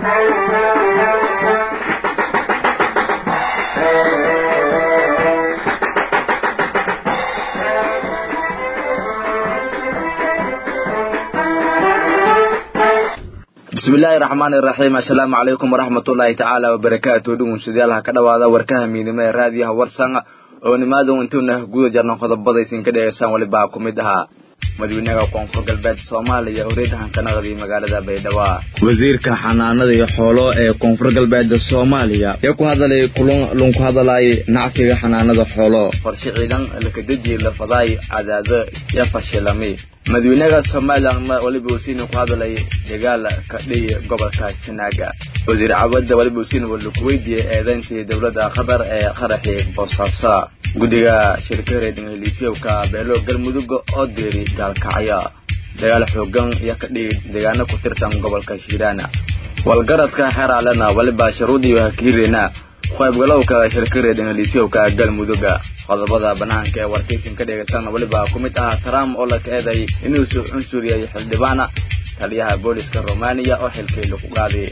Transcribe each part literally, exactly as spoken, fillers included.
بسم الله الرحمن الرحيم. السلام عليكم ورحمة الله تعالى وبركاته. دوم سديالها كذا وهذا وركها من ما راديها ورسنا ونماذج أنتم جود جرنا خذ بديسين كده يسام ولباكم إدها مدينة قوم فوق البلد الصومالية أريدها كان غادي مقالة بيدوا وزير كحنان ذي حوله قوم فوق البلد الصومالية يكون هذا لي كلون لون هذا لاي نعفي حنان ذي حوله فرشيدا لكدجي لفضاي عداد يفشلمي مدينة الصومالية ولبوسين وهذا لي دجال كلي قبل كاسناجا وزير عبد ولبوسين والكويت أذن في دولة خبر خرحي بصاصة guddiga shirkada Ingiriiska beelo galmudug oo deeri dalkacaya dagaal xoogan iyo ka dhig deegaano ku tirsan gobolka Hiiraan walgaradka xaraalana waliba shuruudi iyo hakiirina qaybgalowga shirkada Ingiriiska galmudug qodobada banaanka ee warkaysan ka dhigaysan waliba kumid ah Trump oo la keenay inuu soo cunsuriyay xildhibaana taliyaha booliska Romania oo xilkii lagu qaaday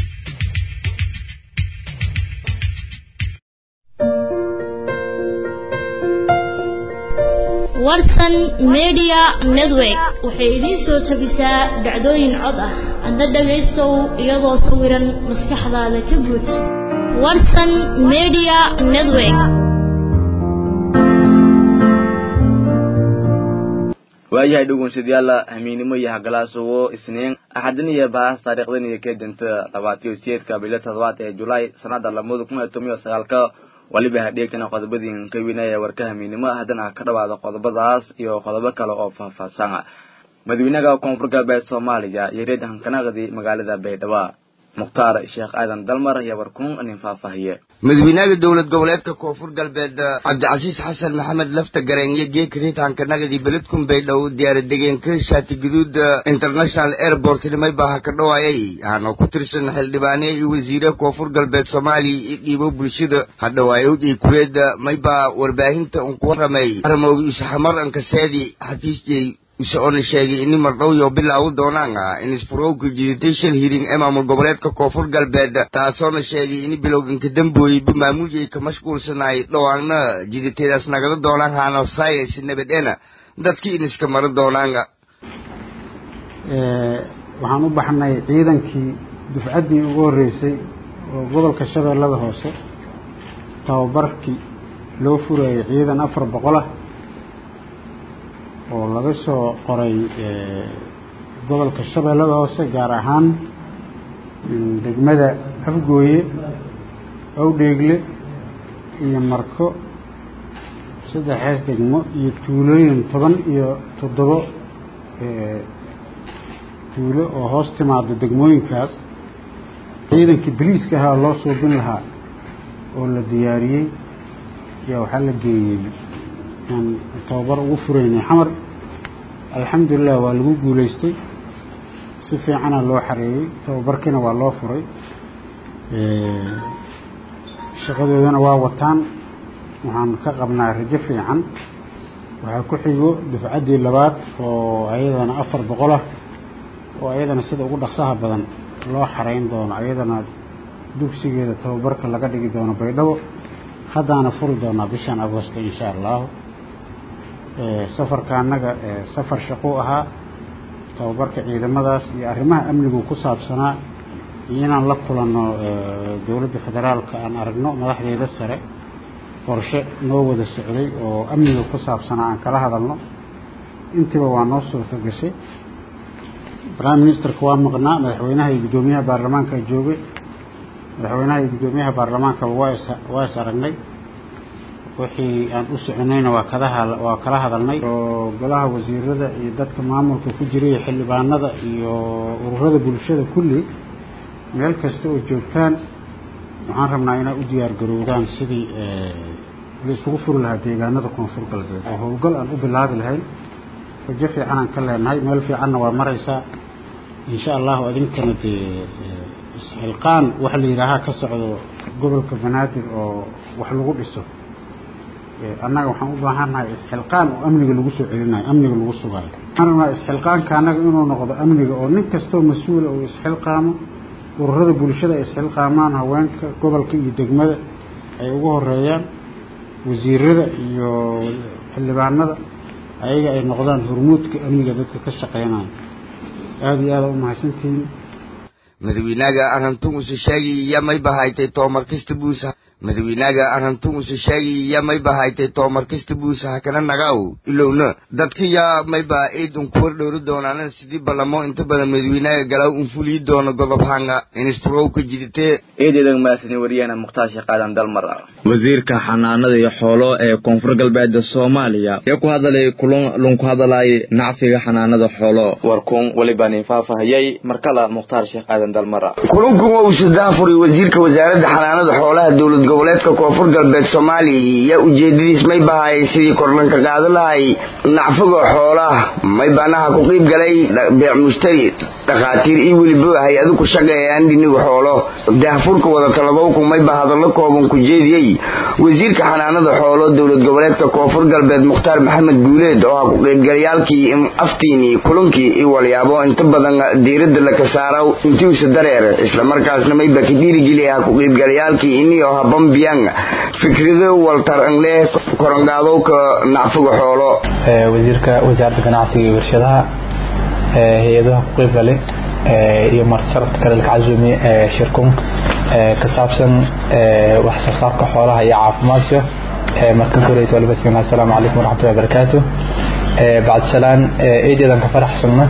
warsan media network waxay idin soo tabisaa dhacdooyin cod ah adna dhageysto iyadoo sawiran maskaxdaada ka buux warsan media network waayahay dhugun sidaala hamiinimo iyo hagalaasoo isniin axadin iyo baas taariikhdan iyo keedinta labaatan iyo sideed ka bilaa toddobaad ee July sanada laba kun iyo toban iyo sagaal ka waliba hadheegtana qodobadii ka winaya warkaha miinimo hadana ka dhawaada qodobadaas iyo qodobo kale oo faahfaahsan madaxweynaha koonfur galbeed Soomaaliya yareedan kanaqdi magaalada Baydhabo Mukhtaar Sheekh Aadan Dalmar ayaa warkuun in faahfaahiye madaxweynaha dawlad goboleedka koonfur galbeed Cabdicasiis Xasan Maxamed lafta gareenya geekriitan kanaqdi beledkum Baydhabo diyaar degeenka shaati guduud international airport nimay baa ka dhawaayay aan ku tirsan xildhibaanay iyo wasiirka koonfur galbeed Soomaaliya dhibo bulshada hadawaayo ee kureeda may baa warbaahinta uu ku ramay armowga saxmar an ka saadi xafiiskii isoo sheegay in mardow iyo bilaaw doonaan in isproogu jidation hearing amaamul goboleedka koonfur galbeed taasoo sheegay in bilowginka dambuuyay maamulkii ka mashquulsanay dhawaana jiditeedas nagada doonaan haano science nabadeena dadkii in iska mar doonaan ee waxaan u baxnay ciidankii dufcadii ugu horeysay oo gobolka Shabeellada Hoose tababarkii loo furayay ciidan afar boqol ah oo laga soo qoray gobolka Shabeellada Hoose gaar ahaan degmada Afgooye Awdheegle iyo Marko saddex degmo iyo tuulooyin toban iyo toddoba ee tuulo oo hoos timaado degmooyinkaas ciidankii booliiska ahaa loo soo bin lahaa oo la diyaariyay iyo waxa la geeyay aan tababar ugu fureynay xamar alxamdulillah waa lagu guuleystay si fiican loo xareeyay tababarkina waa loo furay ee shaqadoodana waa wataan waxaan ka qabnaa rajo fiican waxa ku xigo dufcadii labaad oo ayadana afar boqol ah oo ayadana sida ugu dhaqsaha badan loo xareyn doono ayadana dugsigeeda tababarka laga dhigi doono Baydhabo hadana furi doona bishan Agosto insha Allah ee safarka anaga ee safar shaqo ahaa tababarka ciidamadaas iyo arrimaha amniga ku saabsanaa inaan la kulano dawladda federaalka aan aragno madaxdeeda sare qorshe noo wada socday oo amniga ku saabsanaa aan kala hadalno intiba waa noo soo gashay prime minister ka waa maqnaa madaxweynaha iyo gudoomiyaha baarlamaanka joogay madaxweynaha iyo gudoomiyaha baarlamaanka waa is aragnay wixii aan u soconayna waa kadaha waa kala hadalnay oo golaha wasiirada iyo dadka maamulka ku jiray xildhibaanada iyo ururada bulshada kulli meel kasta oo joogtaan waxaan rabnaa inay u diyaar garoodaan sidii ee la isugu furi lahaa deegaanada koonfur galbeed oo howlgal aan u bilaabi lahayn rajo fiican aan ka leenahay meel fiicanna waa maraysaa insha Allah adinkana isxilqaan waxa la yiraahdaa ka socdo gobolka Banaadir oo wax lagu dhiso annaga waxaan u baahanahay isxilqaan oo amniga lagu soo celinayo amniga lagu sugayo annaga isxilqaanka annaga inuu noqdo amniga oo nin kasto mas'uul oo isxilqaamo ururada bulshada ay isxilqaamaan haweenka gobolka iyo degmada ay ugu horeeyaan wasiirada iyo xildhibaanada ayaga ay noqdaan hormuudka amniga dadka ka shaqeynaya aad iyo aad u mahadsantihiin madaxweynaha arrintan uu sheegay yamay bahaytay toomar kasta buusa madaxweynaha arrintan uu sheegay yamay bahaytay toomar kasta buusa kana nagaw ilowna dadka yaa may baa eedun ku dhowr doonaan sidii balamo inta badan madaxweynaha galaw uu fuliyo doono godob hanga instruo ka jiditay eedeedan maasni wariyana muqtaashi qaadan dalmar wasiirka xanaanada iyo xoolo ee koonfur galbeed Soomaaliya yaa ku hadalay kulan lun ku hadalay nacfiga xanaanada xoolo warkun waliba nin faafahayay markala muqtaar sheekh qaadan dalmar kulanku uu sidaafuri wasiirka wasaaradda xanaanada xoolaha dawlad goboleedka koonfur galbeed Soomaaliya yaa ujeedadiis may bahay sidii korlanka qaadalahay nacfiga xoolaha may baanaha ku qeyb galay beec mushtari dhaqaatiir iyo waliba hay'ado ku shaqeeyaan dhinaca xoolo daafurka wada talado ku may bahadalo kooban ku jeediyay wasiirka xanaanada xoolo dawlad goboleedka koonfur galbeed Muxtaar Maxamed Guuleed oo ku qeyb galayaalkii aftiini kulankii iyo walyaabo inta badan diiradda la ka saaro intii uu dareer isla markaasna may ba kidiri giliya ku qeyb galayaalkii inii oo bambiyang fikrado waltar angle korangaado ka nacfiga xoolo ee wasiirka wasaaradda ganacsiga iyo warshadaha ee hay'adaha ku qeyb galay iyo marsharad kale la cazumi shirkun ka saabsan wax soo saarka xoolaha iyo caafimaadka markan koreeyay waliba assalaamu alaykum wa rahmatullahi wa barakatuh بعد سلام إيجادن كفرح سنة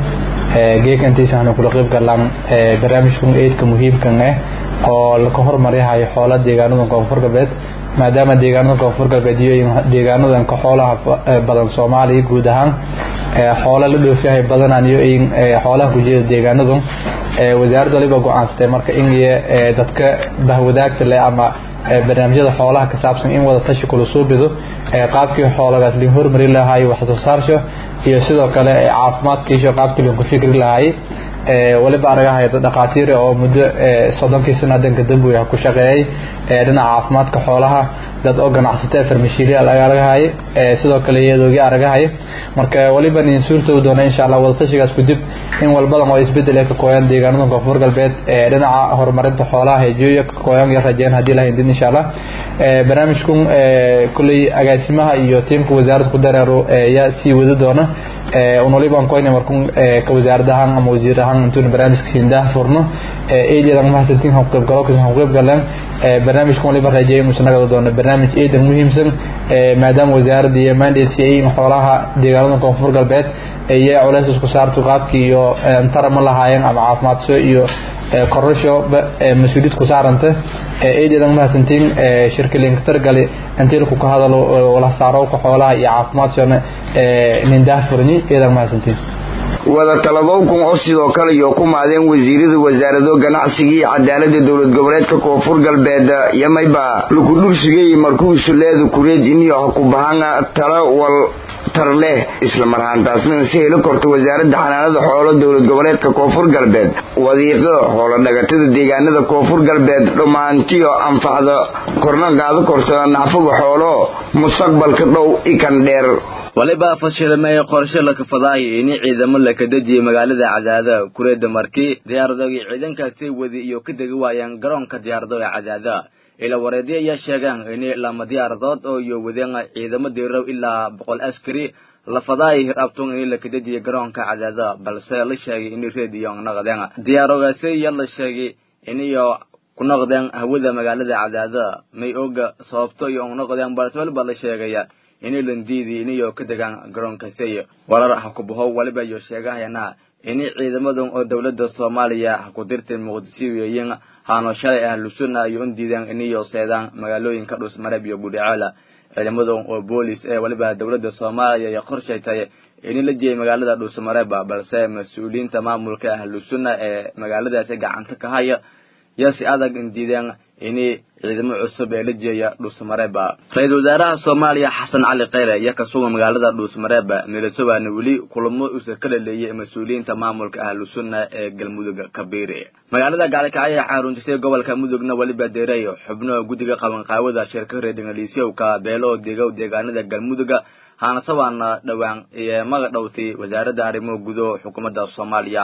جيك أنتي سهنا كل قريب قلنا برنامجكم إيد كمهم كناه قال كهر مريها حالات ديجانو كفر قبض ما دام ديجانو كفر قبض ديجانو ذن كحالة بدن صومالي جودهان حالة اللي فيها بدن عنيو إن حالة كجيل ديجانو ذن وزارة اللي بقوا عن استمر كإنجي دتك بهوداك اللي أما barnaamijyada xoolaha ka saabsan in wada tashi kula soo bido ee qaabkii xoolahaas loo hormarin lahaay wax soo saarsho iyo sidoo kale caafimaadkiisa qaabkii loo fikir lahaay ee waliba aragahay dhaqaatiir oo muddo soddon sano danka dambuya ku shaqeeyay ee dhinaca caafimaadka xoolaha dad oo ganacsatada farmashiiriya laga aragahay ee sidoo kale iyadoo aragahay marka waliba in suurto doona insha Allah wada tashigaas ku dib in walbada oo isbedel ka kooyan deegaanada koonfur galbeed ee dhinaca horumarinta xoolaha ee jooyo ka kooyan iyo rajeen hadii la hindin insha Allah ee barnaamijkun ee kulli agaasimaha iyo tiimka wasaaradda ku dareero ya si wada doona ee waliba aan koonay markun ka wasaaradahan ama wasiirahan intuu barnaamijka siindaa furno ee eeyadan ma hasantiin hab qayb galo ka qayb galaan ee barnaamijkan waliba rajeeyo musanaga doona barnaamij eedan muhiimsan ee maadaama wasaaradda iyo mandate ay xoolaha deegaanada koonfur galbeed ay culays isku saarto qaabkii iyo tarama lahaayeen ama caafimaad soo iyo korosho mas'uuliyad ku saaranta ee eedan ma hasantiin shirkadeen ka targalay intii ku ka hadalo wala saaro ku xoolaha iyo caafimaadkana ee nindaa furni eedan ma hasantiin wada taladoonkan oo sidoo kale iyo ku maadeen wasiirada wasaaradda ganacsiga iyo cadaaladda dawlad goboleedka koonfur galbeed yamayba lagu dhursigay markuu suleedo kureed inuu ku bahana tala wal tarle isla marhaantaasna si ay la korto wasaaradda xanaanada xoolo dawlad goboleedka koonfur galbeed wadiiqo xoolo dhagatada deegaanada koonfur galbeed dhamaantiyo anfacda korna qaado korto nacfiga xoolo mustaqbalka dhow ikan dheer waliba fashilmay qorshe la kafaday in ciidamo la ka dajiyay magaalada Cadaada kureeda markii diyaaradooda ciidankaasi wadi iyo ka dagi waayaan garoonka diyaaradooda Cadaada ila wareediye ya sheegan in lama diyaaradood oo iyo wadeen ciidamo diiraw ilaa boqol askari la faday rabtoon in la ka dajiyay garoonka Cadaada balse la sheegay in reediyo naqdeen diyaaradaasi yalla sheegay in iyo ku naqdeen hawada magaalada Cadaada may oga sababto iyo naqdeen balse waliba la sheegay in landidi iniyo ka dagan garoonka Sey warar ah ku baho waliba iyo sheegayana in ciidamada oo dawladda Soomaaliya ku dirtay Muqdisho weeyeen haano shalay ahlu sunna iyo diidan iniyo seedaan magaalooyinka Dhuusmareeb iyo Gudacala ciidamada oo booliis ee waliba dawladda Soomaaliya ay qorsheeytay in la jeeyay magaalada Dhuusmareeb balse mas'uuliyiinta maamulka ahlu sunna ee magaaladaas gacanta ka haya yasi adag diidan ini ciidamo cusub ee la jeeya Dhuusmareeb ra'iisul wasaaraha Soomaaliya Xasan Cali Khayre ayaa ka soo magaalada Dhuusmareeb milatoobaana wali kulamo uu kala leeyay mas'uuliyiinta maamulka ahlu sunna ee galmudug kabiire magaalada Gaalkacyo xarunta gobolka mudugna waliba deeray xubno gudiga qaban qaawada shirkadda reedingaliisiyow ka beelo deegaw deegaanada galmudug haana sawaana dhawaan ee maga dhawtay wasaaradda arrimo gudo xukuumadda Soomaaliya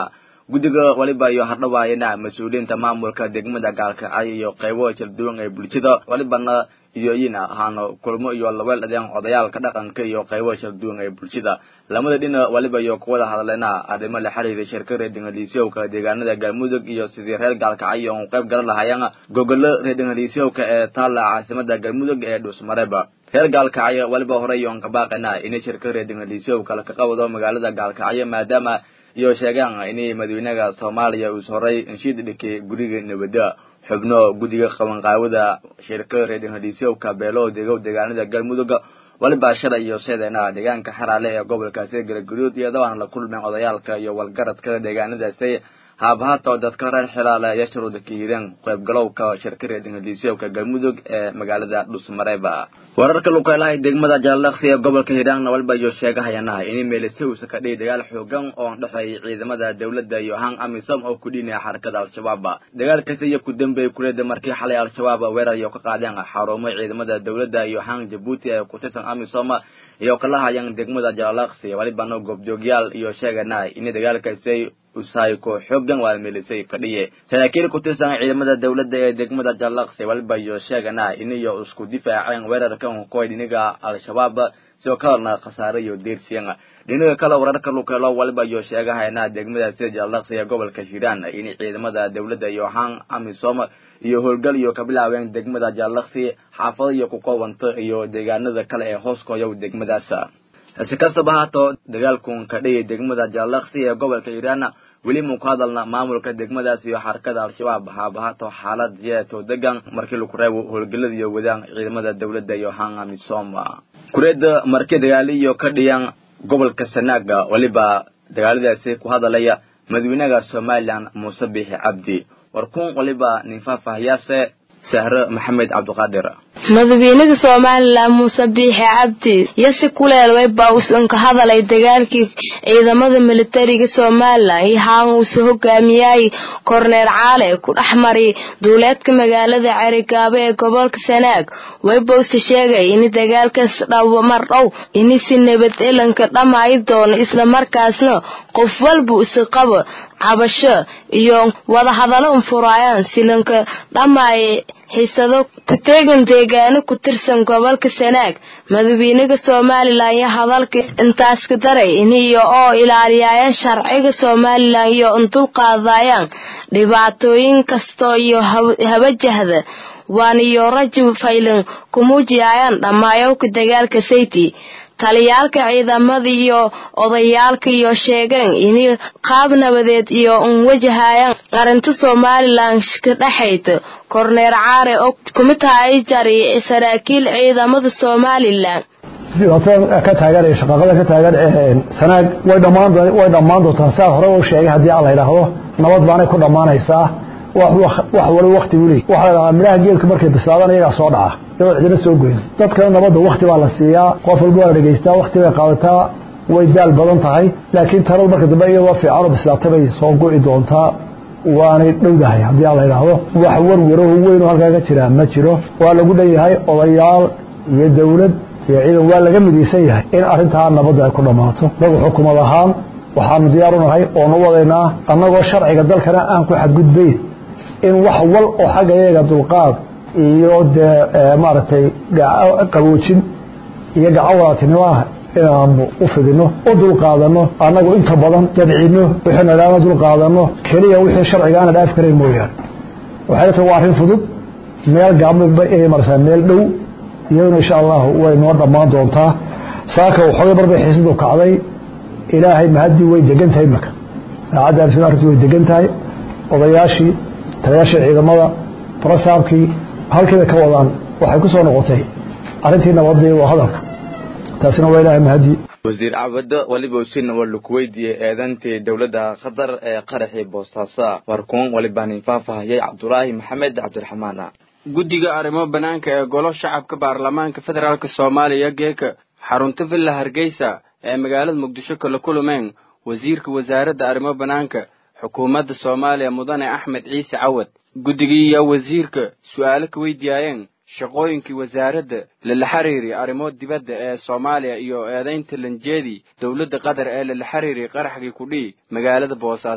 guddiga waliba iyo hardhawaayana mas-uuliyiinta maamulka degmada gaalkacyo iyo qaybo kala duwan ee bulshada walibana iyo iyana ahaano kulmo iyo labeel adeen odayaalka dhaqanka iyo qaybo kala duwan ee bulshada lamada dhina waliba iyo kuwada hadalena arrimo la xiriira shirkada degmadiisowka deegaanada galmudug iyo sidii reer gaalkacyo oo qayb galan lahaayeen gogolo reer degmadiisowka ee taala caasimada galmudug ee Dhuusmareeba reer gaalkacyo waliba hore iyo qabaaqana in shirkada degmadiisowka la ka qabado magaalada gaalkacyo maadaama iyo sheegaan in madaxweynaha Soomaaliya uu horay inshiid dhikay guriga nabadda xubno gudiga qaban qaawada shirkada reer degmadiisowka beelo deegaw deegaanada galmudug waliba shalay iyo seedana deegaanka xaraale ee gobolkaasi galgaduud iyo dawaan la kulmeen odayaalka iyo walgaradka deegaanadaasi haabahaato dadka reer xilaale ee shuruuda kiidan qayb galowka shirkada degmadiisowka galmudug ee magaalada Dhuusmareeba wararka luqeelaha degmada Jaalaqsi ee gobolka Hiiraan waliba iyo sheegahayana in meelisay uu ka dhigay dagaal xoogan oo dhaxay ciidamada dawladda iyo han amisom oo ku dhinay xarakada al-shabaab dagaalkaasi iyo ku dambeeyay kuleeda markii xalay al-shabaab weerar iyo ka qaadeen xarumo ciidamada dawladda iyo han Djibouti ee ku tirsan amisom iyo kala hayaan degmada Jaalaqsi waliba no goobjoogyaal iyo sheegana in dagaalkaasi usay ko xoogan waa meelisay ka dhigay saraakiil ku tirsan ciidamada dawladda ee degmada Jaalaqsi waliba iyo sheegana in iyo isku difaaceen weerarkan ku dhiniga al-shabaab soo kalena khasaare iyo deersiyana dhinaca kale wararka luqeelo waliba iyo sheegahayna degmada sida Jaalaqsi ee gobolka Hiiraan in ciidamada dawladda iyo han amisom iyo howlgal iyo ka bilaabeen degmada Jaalaqsi xaafado iyo ku qowanto iyo deegaanada kale ee hooskooda degmadaas si kastaba haato dagaalkun ka dhigay degmada Jaalaqsi ee gobolka Hiiraan weli mu ku hadalna maamulka degmadaas iyo xarakada al-shabaab haabahaato xaalad jeeto degan markii lagu reebo howlgalada iyo wadaan ciidamada dawladda iyo han amisom kureeda markii dagaal iyo ka dhiyaan gobolka Sanaaga waliba dagaaladaasi ku hadalaya madaxweynaha Soomaaliland Muuse Biixi Cabdi warkun waliba nin faahfaahiyaase Sahra Maxamed Cabdiqaadir madaxweynaha Soomaaliland Muuse Biixi Cabdi yasi kuleel way bawsan ka hadalay dagaalkii ciidamada militariga Soomaaliland iyo haan uu soo hogaamiyay Korneel Caale ku dhaxmari dawladka magaalada Carigaabo ee gobolka Sanaag way bawsi sheegay in dagaalkaas dhaw mar dhow in si nabad elanka dhamaay doon isla markaasna qof walba uu qabo cabasho iyo wada hadallo furayaan silanka dhamaay xiisado ku teegan deegaano ku tirsan gobolka Sanaag madaxweynaha Soomaaliland iyo hadalka intaas ka daray in iyo oo ilaaliyayaan sharciga Soomaaliland iyo intuu qaadayaan dhibaatooyin kasto iyo habajahda waan iyo rajib faylan ku muujiyaan dhamaayo ku dagaalka sayti taliyaalka ciidamada iyo odayaalka iyo sheegeen in qaab nabadeed iyo un wajahayaan arinta Soomaaliland ka dhaxayto Korneel Caare oo kumitaay jari saraakiil ciidamada Soomaaliland waxaan ka taageeray shaqada ka taageeray Sanaag way dhamaan way dhamaan doontaa saa hore oo sheegay hadii aan la yiraahdo nabad baanay ku dhamaanaysaa wax wax wali waqti wali waxa la amraha geelka markay bislaadaan iyaga soo dhaca iyo cidina soo goyn dadka nabadda waqti baa la siiyaa qof walba waa dhageystaa waqti bay qaadataa way daal badan tahay laakiin tarad marka dambe iyo waa fiican oo bislaatay bay soo go'i doontaa waanay dhowdahay hadii aan la yiraahdo wax warwaro weyn oo halka ka jira ma jiro waa lagu dhanyahay odayaal iyo dawlad iyo ciidan waa laga midaysan yahay in arinta nabadda ay ku dhamaato dad xukuumad ahaan waxaan diyaar u nahay oo noo wadaynaa annagoo sharciga dalkana aan ku xadgudbay in wax wal oo xageeyaga dulqaad iyo maartay qaboojin iyo gacawaatinimo ah inaanu u fidino u dulqaadano annagu inta badan dabcino wixii nalaama dulqaadano kaliya wixii sharcigaana dhaaf karay mooyaan waxay tahay waa arrin fudud meel gaabba ee marsan meel dhow iyo insha Allah way noo dhamaan doontaa saaka waxay barbay xiisadu kacday ilaahay mahadi way degan tahay marka saacadaas arrintu way degan tahay odayaashii taliyaasha ciidamada farasaabkii halkii ka wadaan waxay ku soo noqotay arrintii nabadda iyo hadalka taasina waa ilaahay mahadi wasiir Cabdo waliba usin wala ku weydiiyay eedantii dawladda Qatar ee qaraxii Boosaaso warkoon waliba nin faahfaahiyay Cabdulaahi Maxamed Cabdiraxmaan guddiga arrimo banaanka ee golo shacabka baarlamaanka federaalka Soomaaliya geeka xarunta Villa Hargeysa ee magaalada Muqdisho kala kulmeen wasiirka wasaaradda arrimo banaanka xukuumadda Soomaaliya mudane Axmed Ciise Cawad guddiga wasiirka su'aalo ka weydiiyeen shaqooyinkii wasaaradda la xiriiray arrimo dibadda ee Soomaaliya iyo eedaynta lanjeedi dawladda Qatar ee la xiriiray qaraxgii ku dhii magaalada Boosaaso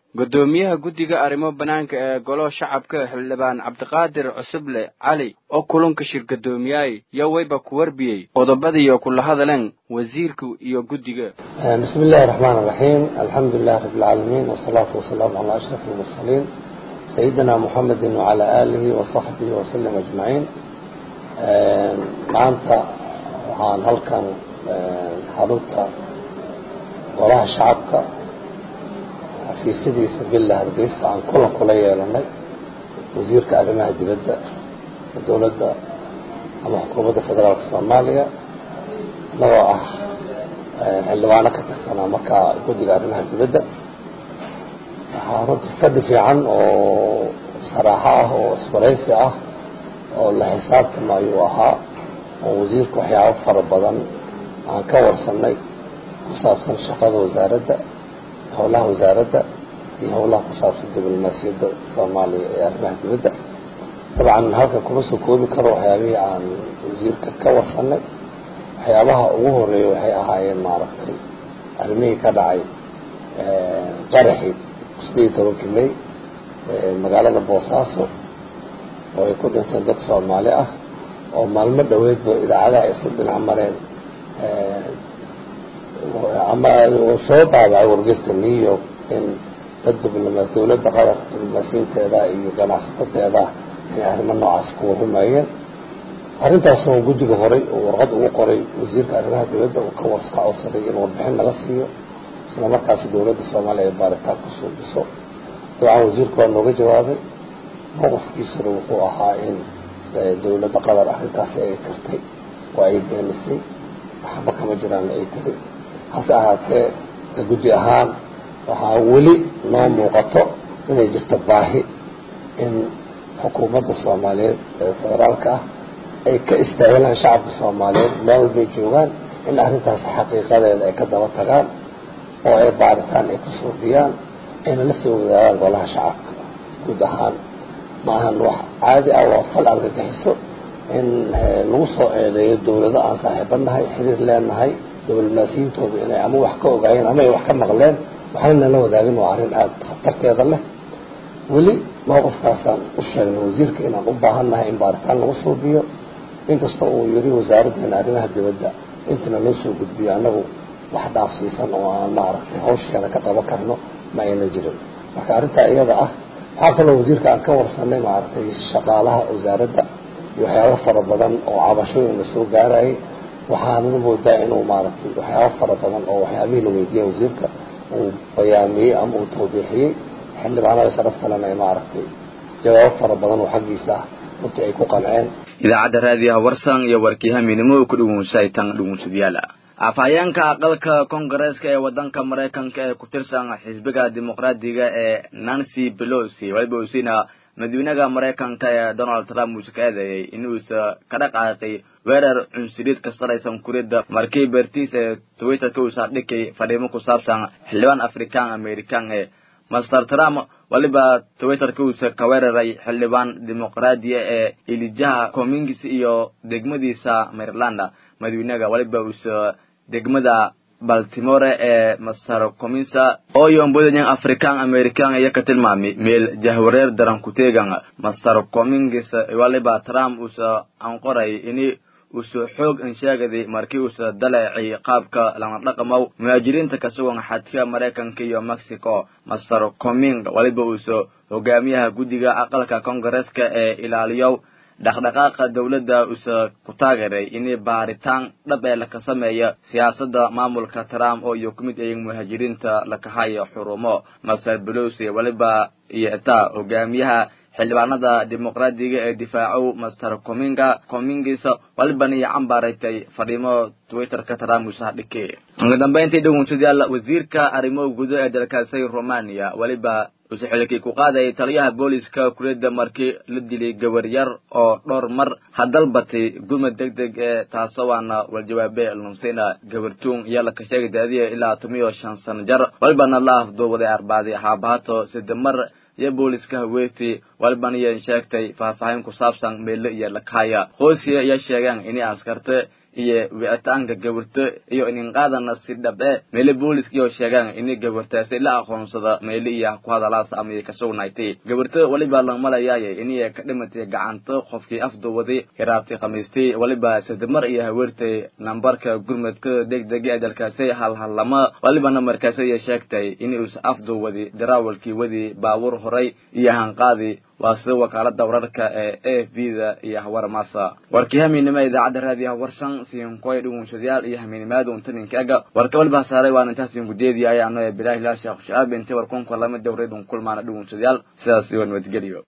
gudoomiyaha guddiga arrimo banaanka ee golaha shacabka xildhibaan cabdiqaadir cusuble cali oo kulanka shir gudoomiyay iyo wayba ku warbiyay qodobada iyo kula hadaleen wasiirka iyo guddiga bismillaahir rahmaanir rahiim alxamdulillahi rabbil caalamiin wasalaatu wasalaamu calaa ashrafil mursaliin sayidina muhammadin wa ala aalihi wa sahbihi wa sallam ajmaciin maanta waxaan halkan xarunta golaha shacabka xafiisyadiisa villa hargeysa aan kulan kula yeelanay wasiirka arrimaha dibadda ee dowladda ama xukuumadda federaalka soomaaliya anagoo ah xildhibaano ka tirsanaa markaa guddiga arrimaha dibadda waxaa runtii fadhi fiican oo saraaxo ah oo iswaraysi ah oo la xisaabtama ayuu ahaa oo wasiirka waxyaabo fara badan aan ka warsanay ku saabsan shaqada wasaaradda howlaha wasaaradda iyo howlaha ku saabsan diblomaasiyadda soomaaliya ee arrimaha dibadda dabcan halkan kuma soo koobi karo waxyaabihii aan wasiirka ka warsanay waxyaabaha ugu horeeya waxay ahaayeen maaragtay arrimihii ka dhacay qaraxii sideed iyo tobankii may magaalada boosaaso oo ay ku dhinteen dad soomaali ah oo maalmo dhoweedba idaacadaha ay isla dhinac mareen ama soo daabacay wargeyska new york in dad diblomaas dowladda qadarka diblomaasiinteeda iyo ganacsatadeeda inay arrimo noocaas ku warrumayeen arrintaasoo guddiga horay oo warqad ugu qoray wasiirka arrimaha dibadda uu ka warska codsaday in warbixin laga siiyo isla markaasi dowladda soomaaliya ay baaritaan ku suubiso dabcan wasiirku waa nooga jawaabay mowqifkiisuna wuxuu ahaa in dowladda qatar arrintaasi ay kartay oo ay beenisay waxba kama jiraan ay tiri hase ahaatee guddi ahaan waxaa weli noo muuqato inay jirto baahi in xukuumadda soomaaliyeed ee federaalka ah ay ka istaahilaan shacabka soomaaliyeed meel walbay joogaan in arrintaasi xaqiiqadeeda ay ka daba tagaan oo ay baaritaan ay ku suubiyaan ayna la soo wadaagaan golaha shacabka guud ahaan ma ahan wax caadi ah waa fal argagixiso in lagu soo eedeeyo dowlado aan saaxiibanahay xiriir leenahay diblomaasiyiintoodu inay ama wax ka ogaayeen ama ay wax ka maqleen waxayna la wadaagin waa arrin aada khatarteeda leh weli mowqifkaasaan u sheegnay wasiirka inaan u baahannahay in baaritaan lagu suubiyo inkasta uu yiri wasaaraddeena arrimaha dibadda intana loo soo gudbiyo annagu wax dhaafsiisan oo aan maaragtay hawsheeda ka qaban karno ma ayna jirin marka arrintaa iyada ah waxaa kaloo wasiirka aan ka warsanay maaragtay shaqaalaha wasaaradda iyo waxyaabo fara badan oo cabashooyin la soo gaarayay waxaana moodaa inuu maaragtay waxyaabo fara badan oo waxyaabihii la weydiiyey wasiirka uu bayaamiyey ama uu tawdiixiyey xildhibaanada sharaftalena ay maaragtay jawaabo fara badan oo xaggiisa ah runtii ay ku qanceen idaacadda raadiyaha warsan iyo warkiihaminimo ku dhugunsay tan dhugunsadayaala afhayeenka aqalka kongareeska ee wadanka maraykanka ee ku tirsan xisbiga dimuqraadiga ee Nancy Pelosi waliba usina madaxweynaha maraykanka ee Donald Trump uu ka eedeeyay inuu ka dhaqaaqay weerar cunsurid ka sareysan kurida markii bertiisa Twitter-ka uu saadhikay fariimo ku saabsan xildhibaan Afrikaan American ee Master Trump waliba Twitter-ka uu ka weeraray xildhibaan dimuqraadiga ee Elijah Cummings iyo degmadiisa Maryland madaxweynaha waliba uu degmada Baltimore ee Master Cummings oo yoomboodeen Afrikaan American iyo ka tilmaamay meel jahwareer daran ku teegan Master Cummings waliba Trump uu aan qoray inii uu xoog in sheegay markii uu dalaacay qaabka lana dhaqmo muhaajiriinta ka sugan xadka Mareykanka iyo Mexico Master Cummings waliba uu hogaamiyaha guddiga aqalka Kongareeska ee ilaaliyo dhaqdhaqaaqa dawladda uu ku taageeray inay baaritaan dhab ah la ka sameeyo siyaasadda maamulka Trump oo iyo kumid ay muhaajiriinta la ka hayo xurumo Master Pelosi waliba iyo taa hogaamiyaha xildhibaanada dimuqraadiga ee difaacu Master Cummings Cummings waliba ay cambaaraytay fariimo Twitter-ka Trump uu saadhikay ugu dambeyntii dhugunsadayaal wasiirka arrimaha gudaha ee dalkaasi Romania waliba وسحلكي كقاعدة تريها بوليس كوريدا مركي لدلي جواريار أو دور مر هدلبتي قمة دق دق تعصوانا والجواب المنسينا جوارتون يلا كشاك دادية إلى تمية شانسان جر والبنا الله في دو بدي أربعة حاباتو سد مر يا بوليس كهويتي والبنية شاكتي ففهم كصابسان ميل يلا كايا خوسي يا شاعن إني عسكرت iyo wicitaanka gabarta iyo inin qaadana si dhab eh meelo booliska oo sheegaan in gabartaasi la aqoonsada meelo iyo ku hadalaas ama ka sugnaatay gabarta waliba la malayaayay in ay ka dhimatay gacanta qofkii afduwaday hiraabtii khamiistii waliba sadmar iyo haweertay nambarka gurmadka degdega ee dalkaasi hal hal lama waliba nambarkaasi ay sheegtay in uu afduwaday darawalkii wadi baawur horay iyo hanqaadi واسد وكالة وررك اف فيدا iyo hawar maasa warkii haminima idaacada raadiyaha warsan siin qoy dhuun shadiyaal iyo haminimada untaninkaga warka walba saaray waan intaas in gudeedii ay anoo bilaahi la sheekh shaab inta warkoon kulama dawreedun kulmaana dhuun shadiyaal sidaas iyo nabadgeliyo